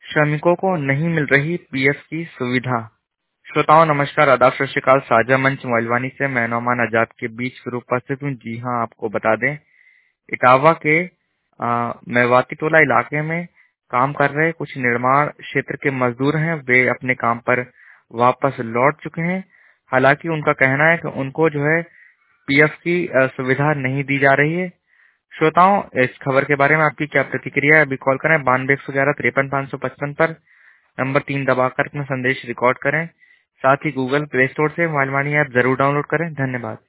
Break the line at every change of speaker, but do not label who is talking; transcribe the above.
श्रमिकों को नहीं मिल रही पीएफ की सुविधा। श्रोताओं नमस्कार, आदाब, सत श्री अकाल। साझा मंच मोइलवानी से मैं नौमान आजाद के बीच फिर उपस्थित हूँ। जी हाँ, आपको बता दें, इटावा के मेवाती टोला इलाके में काम कर रहे कुछ निर्माण क्षेत्र के मजदूर हैं। वे अपने काम पर वापस लौट चुके हैं। हालांकि उनका कहना है कि उनको जो है पीएफ की सुविधा नहीं दी जा रही है। श्रोताओं, इस खबर के बारे में आपकी क्या प्रतिक्रिया है? अभी कॉल करें 9211 53 555 पर। नंबर 3 दबाकर अपना संदेश रिकॉर्ड करें। साथ ही गूगल प्ले स्टोर से मोइलवानी ऐप जरूर डाउनलोड करें। धन्यवाद।